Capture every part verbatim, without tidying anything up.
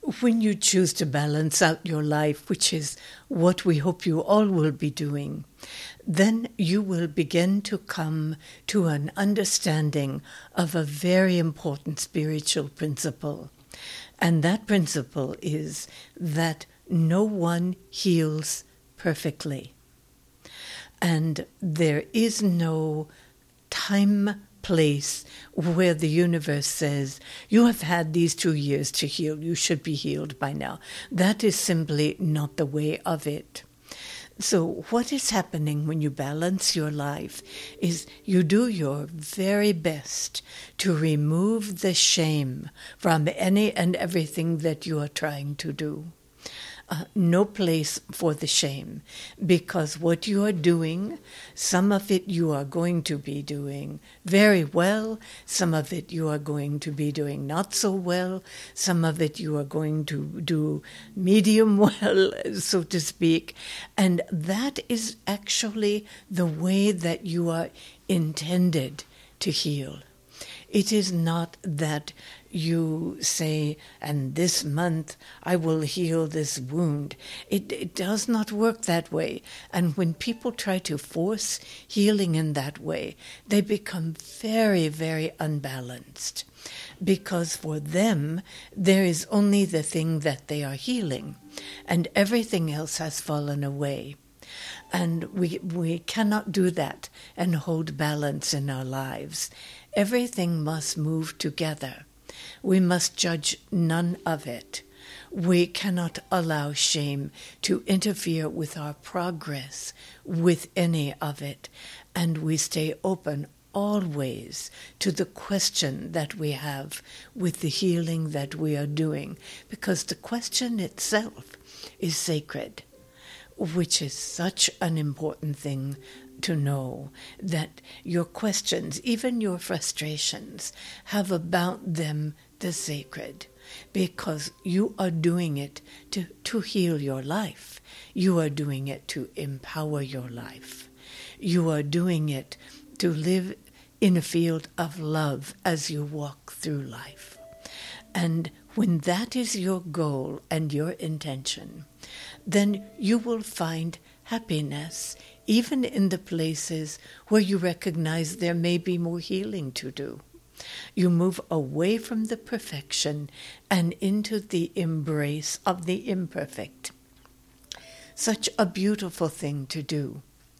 When you choose to balance out your life, which is what we hope you all will be doing, then you will begin to come to an understanding of a very important spiritual principle. And that principle is that no one heals perfectly. And there is no time, place where the universe says, you have had these two years to heal, you should be healed by now. That is simply not the way of it. So what is happening when you balance your life is you do your very best to remove the shame from any and everything that you are trying to do. Uh, no place for the shame, because what you are doing, some of it you are going to be doing very well, some of it you are going to be doing not so well, some of it you are going to do medium well, so to speak, and that is actually the way that you are intended to heal. It is not that you say, and this month I will heal this wound. It, it does not work that way. And when people try to force healing in that way, they become very, very unbalanced. Because for them, there is only the thing that they are healing, and everything else has fallen away. And we we cannot do that and hold balance in our lives. Everything must move together. We must judge none of it. We cannot allow shame to interfere with our progress with any of it. And we stay open always to the question that we have with the healing that we are doing, because the question itself is sacred, which is such an important thing to know, that your questions, even your frustrations, have about them the sacred, because you are doing it to, to heal your life. You are doing it to empower your life. You are doing it to live in a field of love as you walk through life. And when that is your goal and your intention, then you will find happiness even in the places where you recognize there may be more healing to do. You move away from the perfection and into the embrace of the imperfect. Such a beautiful thing to do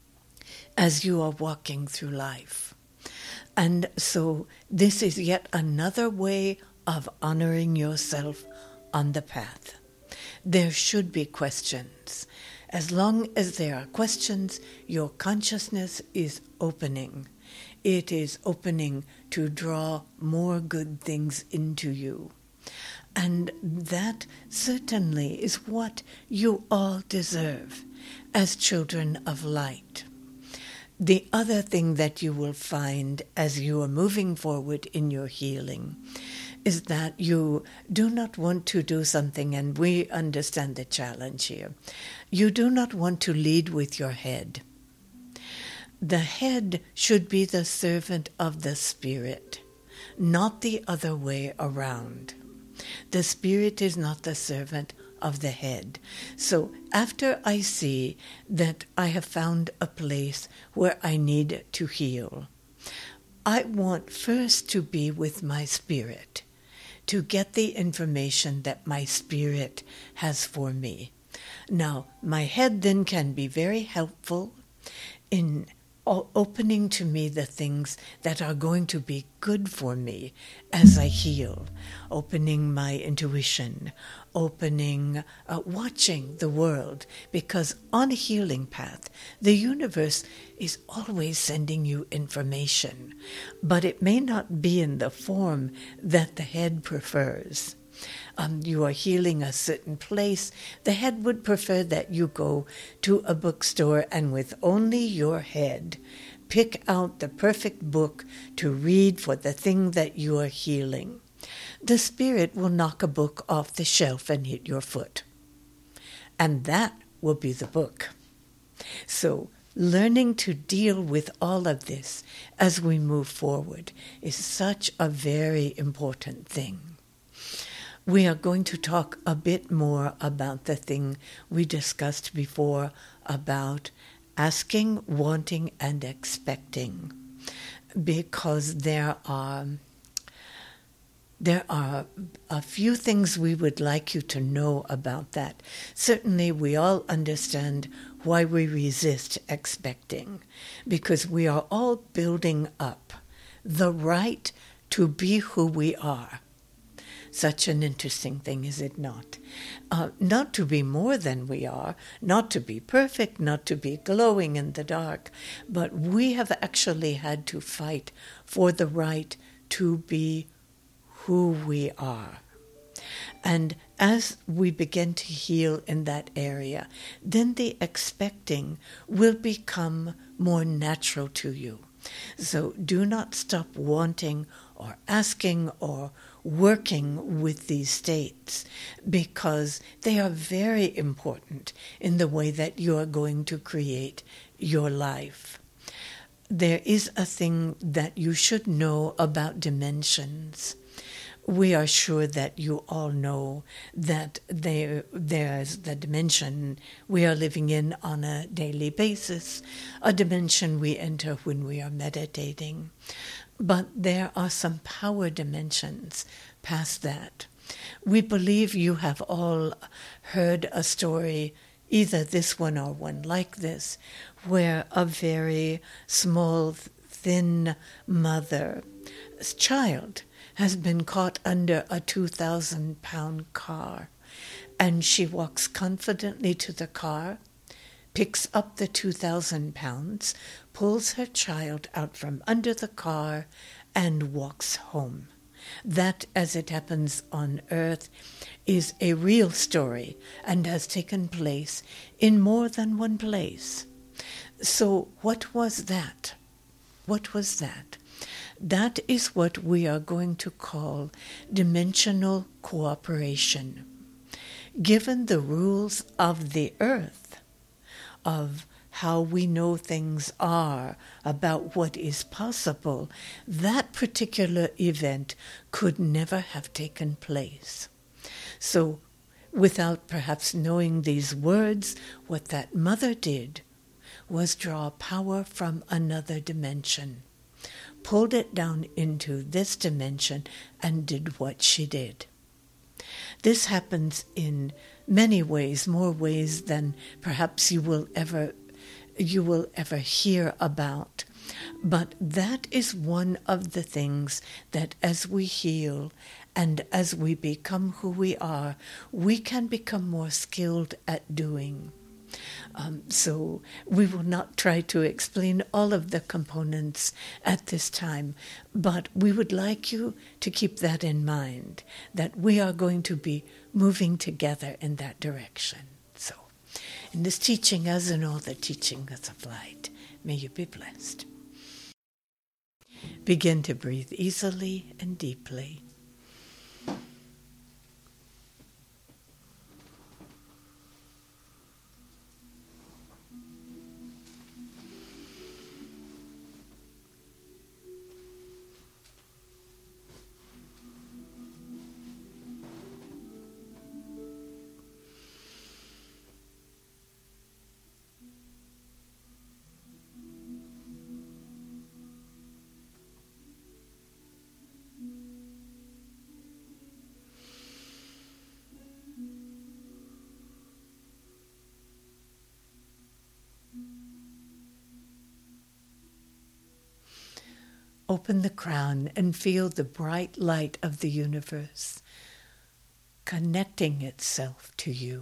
as you are walking through life. And so this is yet another way of honoring yourself on the path. There should be questions. As long as there are questions, your consciousness is opening. It is opening to draw more good things into you. And that certainly is what you all deserve as children of light. The other thing that you will find as you are moving forward in your healing is that you do not want to do something, and we understand the challenge here. You do not want to lead with your head. The head should be the servant of the spirit, not the other way around. The spirit is not the servant of the head. So after I see that I have found a place where I need to heal, I want first to be with my spirit, to get the information that my spirit has for me. Now, my head then can be very helpful in opening to me the things that are going to be good for me as I heal, opening my intuition, opening, uh, watching the world, because on a healing path, the universe is always sending you information, but it may not be in the form that the head prefers. Um, you are healing a certain place, the head would prefer that you go to a bookstore and with only your head pick out the perfect book to read for the thing that you are healing. The spirit will knock a book off the shelf and hit your foot. And that will be the book. So learning to deal with all of this as we move forward is such a very important thing. we are going to talk a bit more about the thing we discussed before about asking, wanting, and expecting, because there are there are a few things we would like you to know about that. Certainly, we all understand why we resist expecting, because we are all building up the right to be who we are. Such an interesting thing, is it not? Uh, not to be more than we are, not to be perfect, not to be glowing in the dark, but we have actually had to fight for the right to be who we are. And as we begin to heal in that area, then the expecting will become more natural to you. So do not stop wanting or asking or working with these states, because they are very important in the way that you are going to create your life. There is a thing that you should know about dimensions. We are sure that you all know that there, there's the dimension we are living in on a daily basis, a dimension we enter when we are meditating. But there are some power dimensions past that. We believe you have all heard a story, either this one or one like this, where a very small, thin mother's child has been caught under a two thousand pound car, and she walks confidently to the car, picks up the two thousand pounds, pulls her child out from under the car, and walks home. That, as it happens on Earth, is a real story and has taken place in more than one place. So what was that? What was that? That is what we are going to call dimensional cooperation. Given the rules of the earth, of how we know things are, about what is possible, that particular event could never have taken place. So, without perhaps knowing these words, what that mother did was draw power from another dimension, pulled it down into this dimension, and did what she did. This happens in many ways, more ways than perhaps you will ever you will ever hear about. But that is one of the things that as we heal and as we become who we are, we can become more skilled at doing. Um, so we will not try to explain all of the components at this time, but we would like you to keep that in mind, that we are going to be moving together in that direction. So, in this teaching, as in all the teachings of light, may you be blessed. Begin to breathe easily and deeply. Open the crown and feel the bright light of the universe connecting itself to you,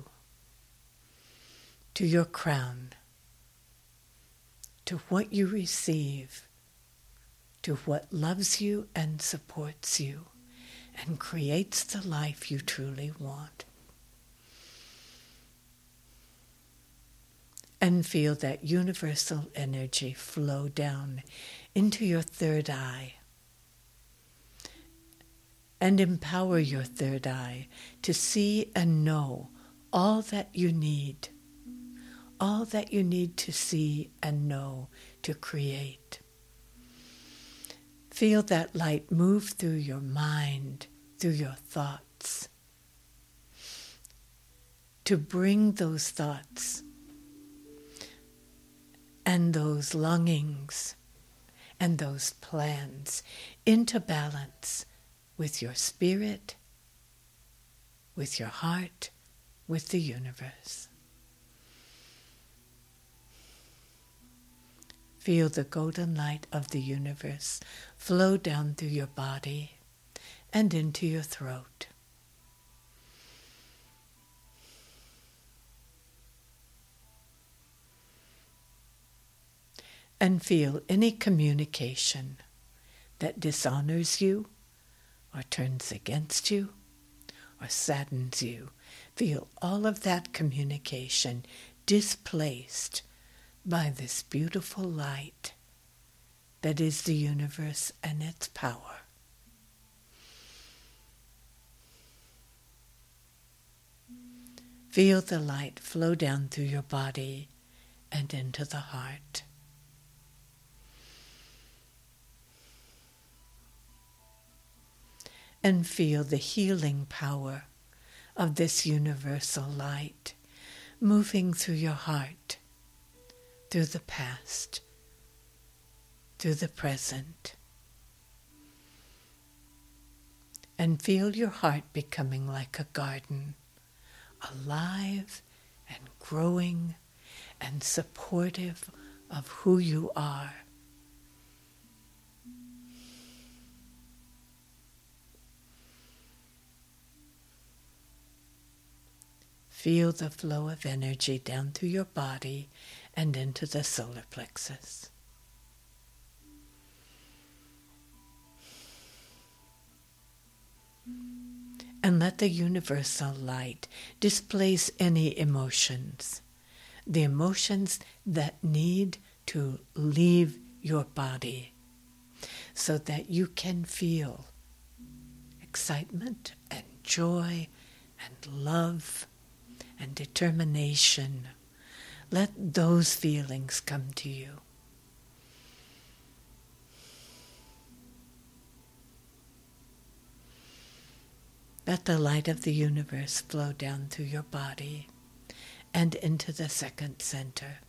to your crown, to what you receive, to what loves you and supports you and creates the life you truly want. And feel that universal energy flow down into your third eye and empower your third eye to see and know all that you need, all that you need to see and know to create. Feel that light move through your mind, through your thoughts, to bring those thoughts and those longings and those plans into balance with your spirit, with your heart, with the universe. Feel the golden light of the universe flow down through your body and into your throat. And feel any communication that dishonors you or turns against you or saddens you. Feel all of that communication displaced by this beautiful light that is the universe and its power. Feel the light flow down through your body and into the heart. And feel the healing power of this universal light moving through your heart, through the past, through the present. And feel your heart becoming like a garden, alive and growing and supportive of who you are. Feel the flow of energy down through your body and into the solar plexus. And let the universal light displace any emotions, the emotions that need to leave your body, so that you can feel excitement and joy and love and determination. Let those feelings come to you. Let the light of the universe flow down through your body and into the second center.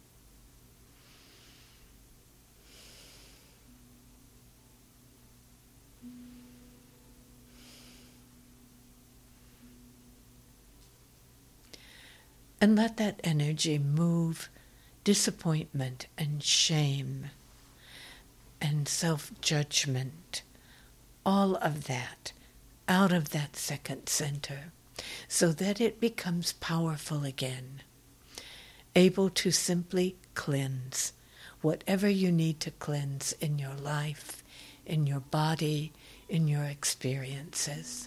And let that energy move disappointment and shame and self-judgment, all of that, out of that second center, so that it becomes powerful again, able to simply cleanse whatever you need to cleanse in your life, in your body, in your experiences.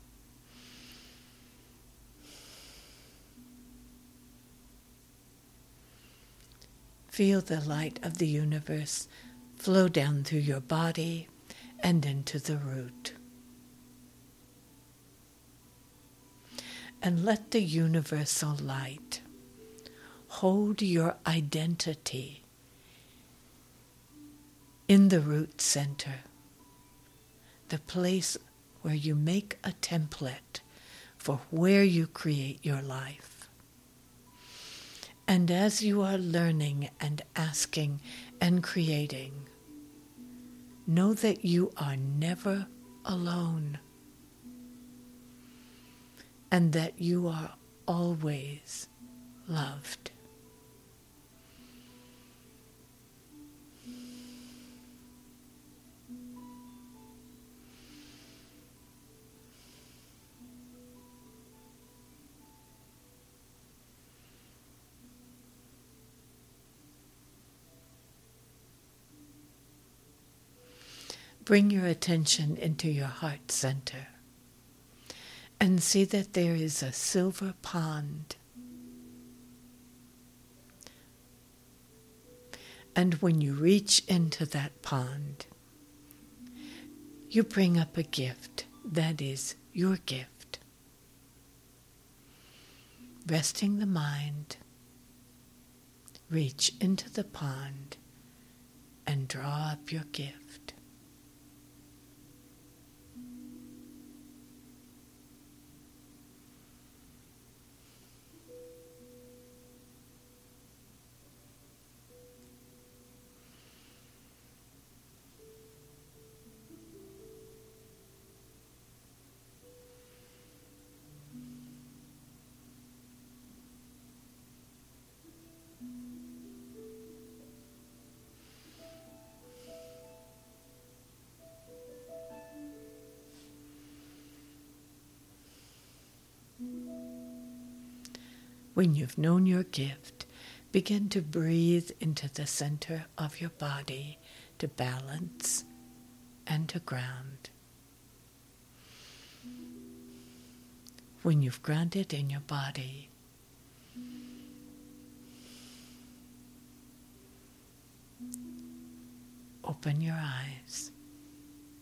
Feel the light of the universe flow down through your body and into the root. And let the universal light hold your identity in the root center, the place where you make a template for where you create your life. And as you are learning and asking and creating, know that you are never alone, and that you are always loved. Bring your attention into your heart center and see that there is a silver pond. And when you reach into that pond, you bring up a gift that is your gift. Resting the mind, reach into the pond and draw up your gift. When you've known your gift, begin to breathe into the center of your body to balance and to ground. When you've grounded in your body, open your eyes.